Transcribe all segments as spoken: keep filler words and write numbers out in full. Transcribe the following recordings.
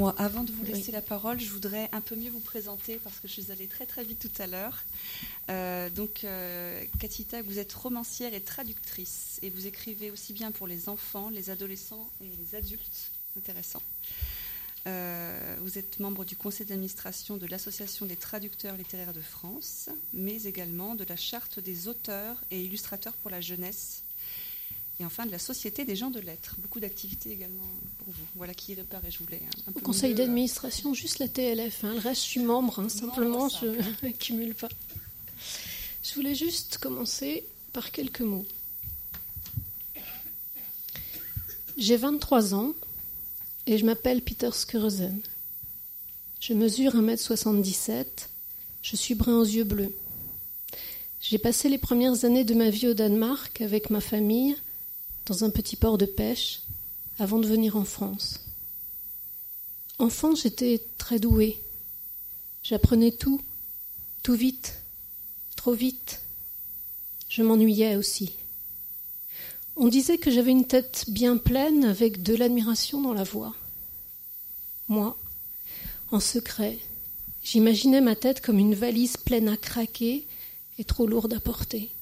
Bon, avant de vous laisser Oui. la parole, je voudrais un peu mieux vous présenter parce que je suis allée très très vite tout à l'heure. Euh, donc, euh, Cathy Tag, vous êtes romancière et traductrice et vous écrivez aussi bien pour les enfants, les adolescents et les adultes. Intéressant. Euh, vous êtes membre du conseil d'administration de l'Association des traducteurs littéraires de France, mais également de la charte des auteurs et illustrateurs pour la jeunesse. Et enfin, de la Société des gens de lettres. Beaucoup d'activités également pour vous. Voilà qui repart et je voulais un peu Au conseil mieux, d'administration, juste la T L F. Hein. Le reste, je suis membre. Hein. Simplement, membre je ne cumule pas. Je voulais juste commencer par quelques mots. J'ai vingt-trois ans et je m'appelle Peter Skurzen. Je mesure un mètre soixante-dix-sept. Je suis brun aux yeux bleus. J'ai passé les premières années de ma vie au Danemark avec ma famille, dans un petit port de pêche, avant de venir en France. Enfant, j'étais très douée. J'apprenais tout, tout vite, trop vite. Je m'ennuyais aussi. On disait que j'avais une tête bien pleine avec de l'admiration dans la voix. Moi, en secret, j'imaginais ma tête comme une valise pleine à craquer et trop lourde à porter.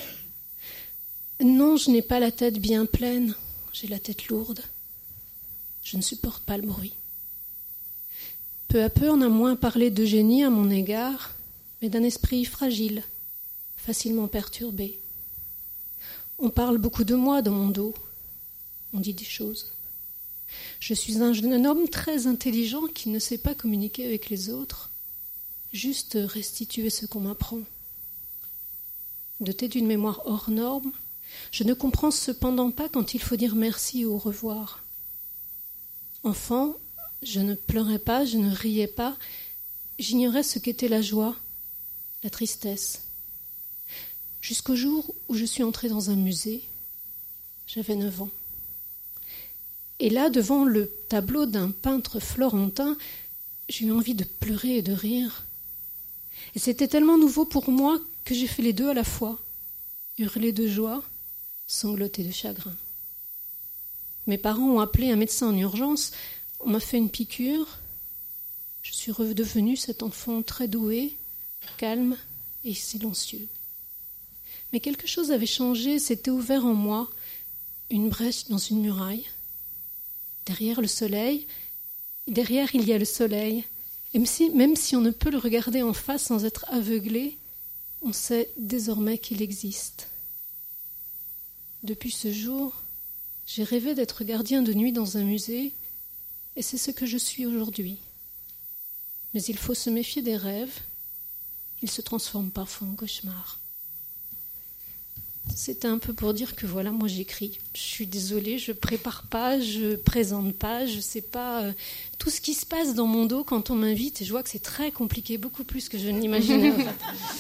Non, je n'ai pas la tête bien pleine, j'ai la tête lourde. Je ne supporte pas le bruit. Peu à peu, on a moins parlé d'Eugénie à mon égard, mais d'un esprit fragile, facilement perturbé. On parle beaucoup de moi dans mon dos. On dit des choses. Je suis un jeune homme très intelligent qui ne sait pas communiquer avec les autres, juste restituer ce qu'on m'apprend. Doté d'une mémoire hors norme, je ne comprends cependant pas quand il faut dire merci ou au revoir. Enfant, je ne pleurais pas, je ne riais pas, j'ignorais ce qu'était la joie, la tristesse. Jusqu'au jour où je suis entrée dans un musée, j'avais neuf ans. Et là, devant le tableau d'un peintre florentin, j'ai eu envie de pleurer et de rire. Et c'était tellement nouveau pour moi que j'ai fait les deux à la fois, hurler de joie, sangloter de chagrin. Mes parents ont appelé un médecin en urgence, on m'a fait une piqûre. Je suis redevenue cet enfant très doué, calme et silencieux. Mais quelque chose avait changé, s'était ouvert en moi, une brèche dans une muraille. Derrière le soleil, derrière il y a le soleil, et même si, même si on ne peut le regarder en face sans être aveuglé, on sait désormais qu'il existe. Depuis ce jour, j'ai rêvé d'être gardien de nuit dans un musée, et c'est ce que je suis aujourd'hui. Mais il faut se méfier des rêves, ils se transforment parfois en cauchemars. C'était un peu pour dire que voilà, moi j'écris. Je suis désolée, je prépare pas, je présente pas, je sais pas euh, tout ce qui se passe dans mon dos quand on m'invite, et je vois que c'est très compliqué, beaucoup plus que je ne l'imaginais en fait.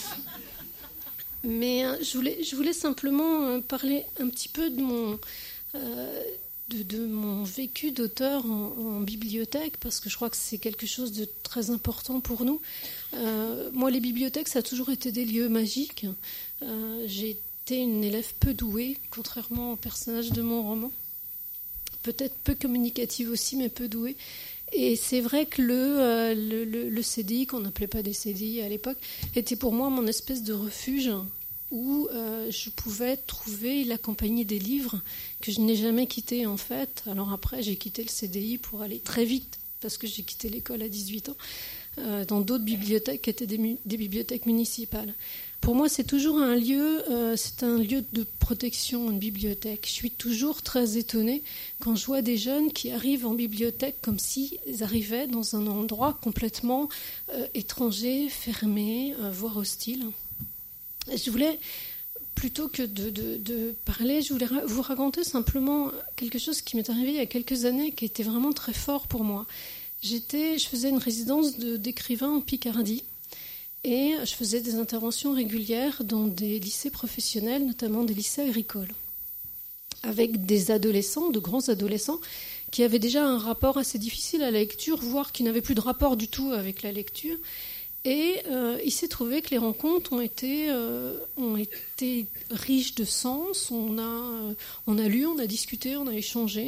Mais euh, je voulais, je voulais simplement euh, parler un petit peu de mon, euh, de, de mon vécu d'auteur en, en bibliothèque, parce que je crois que c'est quelque chose de très important pour nous. Euh, moi, les bibliothèques, ça a toujours été des lieux magiques. Euh, j'ai été une élève peu douée, contrairement au personnage de mon roman. Peut-être peu communicative aussi, mais peu douée. Et c'est vrai que le, euh, le, le, le C D I, qu'on n'appelait pas des C D I à l'époque, était pour moi mon espèce de refuge où euh, je pouvais trouver la compagnie des livres que je n'ai jamais quitté en fait. Alors après, j'ai quitté le C D I pour aller très vite, parce que j'ai quitté l'école à dix-huit ans, euh, dans d'autres bibliothèques qui étaient des, mu- des bibliothèques municipales. Pour moi, c'est toujours un lieu, euh, c'est un lieu de protection, une bibliothèque. Je suis toujours très étonnée quand je vois des jeunes qui arrivent en bibliothèque comme s'ils arrivaient dans un endroit complètement euh, étranger, fermé, euh, voire hostile. Je voulais, plutôt que de, de, de parler, je voulais ra- vous raconter simplement quelque chose qui m'est arrivé il y a quelques années, qui était vraiment très fort pour moi. J'étais, je faisais une résidence de, d'écrivain en Picardie. Et je faisais des interventions régulières dans des lycées professionnels, notamment des lycées agricoles, avec des adolescents, de grands adolescents, qui avaient déjà un rapport assez difficile à la lecture, voire qui n'avaient plus de rapport du tout avec la lecture. Et euh, il s'est trouvé que les rencontres ont été, euh, ont été riches de sens. On a, euh, on a lu, on a discuté, on a échangé.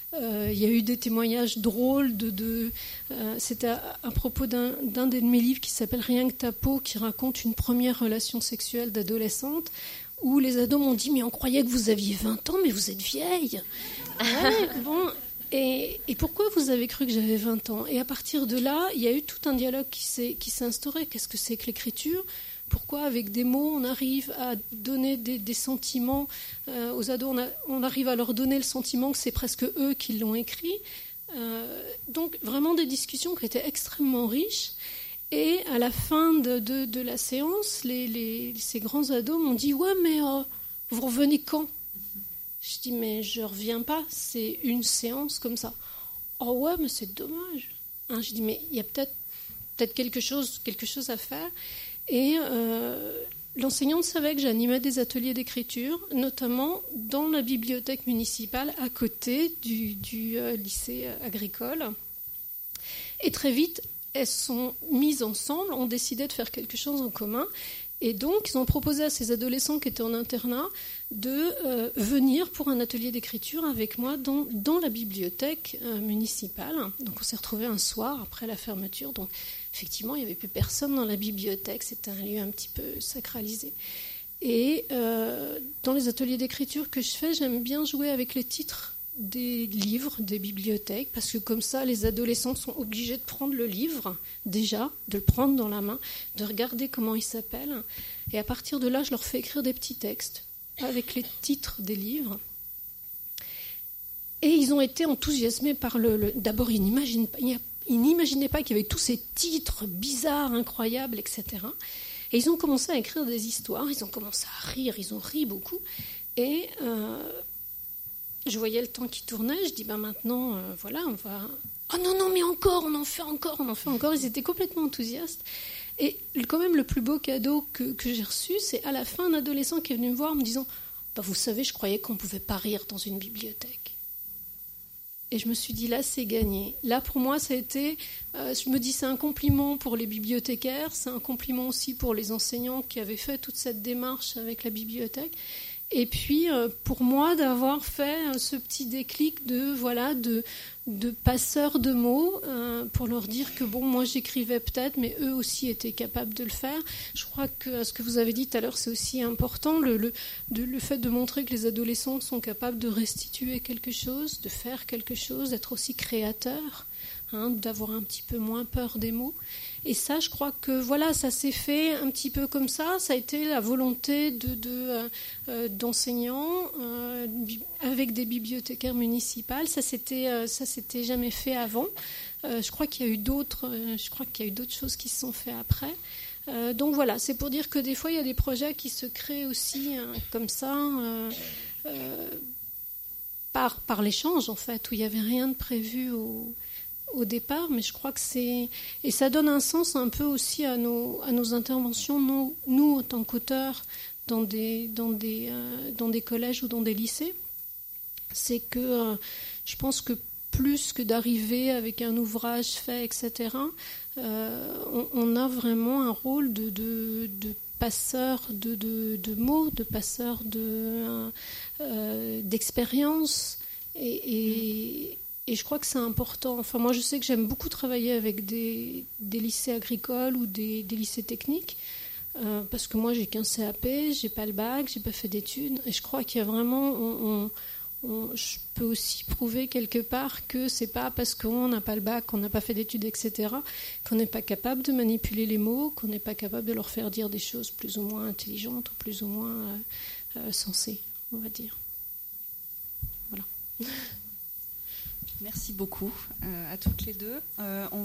Euh, il y a eu des témoignages drôles. De, de, euh, c'était à, à propos d'un, d'un de mes livres qui s'appelle Rien que ta peau, qui raconte une première relation sexuelle d'adolescente, où les ados m'ont dit « Mais on croyait que vous aviez vingt ans, mais vous êtes vieille !» Ouais, bon, et, et pourquoi vous avez cru que j'avais vingt ans ? Et à partir de là, il y a eu tout un dialogue qui s'est, qui s'est instauré. Qu'est-ce que c'est que l'écriture ? Pourquoi, avec des mots, on arrive à donner des, des sentiments euh, aux ados, on, a, on arrive à leur donner le sentiment que c'est presque eux qui l'ont écrit. Euh, donc, vraiment des discussions qui étaient extrêmement riches. Et à la fin de, de, de la séance, les, les, ces grands ados m'ont dit « Ouais, mais euh, vous revenez quand ?» Je dis « Mais je ne reviens pas, c'est une séance comme ça. »« Oh ouais, mais c'est dommage. Hein, » Je dis « Mais il y a peut-être, peut-être quelque chose, quelque chose à faire. » Et euh, l'enseignante savait que j'animais des ateliers d'écriture, notamment dans la bibliothèque municipale à côté du, du euh, lycée agricole. Et très vite, elles sont mises ensemble, ont décidé de faire quelque chose en commun. Et donc, ils ont proposé à ces adolescents qui étaient en internat de euh, venir pour un atelier d'écriture avec moi dans, dans la bibliothèque euh, municipale. Donc, on s'est retrouvés un soir après la fermeture. Donc, effectivement, il n'y avait plus personne dans la bibliothèque. C'était un lieu un petit peu sacralisé. Et euh, dans les ateliers d'écriture que je fais, j'aime bien jouer avec les titres des livres, des bibliothèques, parce que comme ça, les adolescents sont obligés de prendre le livre, déjà, de le prendre dans la main, de regarder comment il s'appelle. Et à partir de là, je leur fais écrire des petits textes avec les titres des livres. Et ils ont été enthousiasmés par le... le d'abord, ils n'imaginaient pas, ils n'imaginaient pas qu'il y avait tous ces titres bizarres, incroyables, et cetera. Et ils ont commencé à écrire des histoires, ils ont commencé à rire, ils ont ri beaucoup. Et... Euh, je voyais le temps qui tournait, je dis ben maintenant, euh, voilà, on va... Oh non, non, mais encore, on en fait encore, on en fait encore. Ils étaient complètement enthousiastes. Et quand même, le plus beau cadeau que, que j'ai reçu, c'est à la fin un adolescent qui est venu me voir en me disant ben, vous savez, je croyais qu'on ne pouvait pas rire dans une bibliothèque. Et je me suis dit, là, c'est gagné. Là, pour moi, ça a été... Euh, je me dis, c'est un compliment pour les bibliothécaires, c'est un compliment aussi pour les enseignants qui avaient fait toute cette démarche avec la bibliothèque. Et puis, euh, pour moi, d'avoir fait euh, ce petit déclic de, voilà, de, de passeur de mots euh, pour leur dire que, bon, moi, j'écrivais peut-être, mais eux aussi étaient capables de le faire. Je crois que ce que vous avez dit tout à l'heure, c'est aussi important, le, le, de, le fait de montrer que les adolescents sont capables de restituer quelque chose, de faire quelque chose, d'être aussi créateurs, hein, d'avoir un petit peu moins peur des mots. Et ça, je crois que voilà, ça s'est fait un petit peu comme ça. Ça a été la volonté de, de, euh, d'enseignants euh, avec des bibliothécaires municipales. Ça s'était, euh, ça s'était jamais fait avant. Euh, je crois qu'il y a eu d'autres, euh, je crois qu'il y a eu d'autres choses qui se sont faites après. Euh, donc voilà, c'est pour dire que des fois, il y a des projets qui se créent aussi hein, comme ça, euh, euh, par, par l'échange en fait, où il n'y avait rien de prévu au au départ, mais je crois que c'est... Et ça donne un sens un peu aussi à nos, à nos interventions, nous, nous en tant qu'auteurs, dans des, dans, des, euh, dans des collèges ou dans des lycées. C'est que euh, je pense que plus que d'arriver avec un ouvrage fait, et cetera, euh, on, on a vraiment un rôle de, de, de passeur de, de, de mots, de passeur de, euh, d'expérience et... et Et je crois que c'est important. Enfin, moi, je sais que j'aime beaucoup travailler avec des, des lycées agricoles ou des, des lycées techniques, euh, parce que moi, j'ai qu'un C A P, j'ai pas le bac, j'ai pas fait d'études. Et je crois qu'il y a vraiment... On, on, on, je peux aussi prouver quelque part que c'est pas parce qu'on n'a pas le bac, qu'on n'a pas fait d'études, et cetera, qu'on n'est pas capable de manipuler les mots, qu'on n'est pas capable de leur faire dire des choses plus ou moins intelligentes ou plus ou moins euh, euh, sensées, on va dire. Voilà. Merci beaucoup euh, à toutes les deux. Euh, on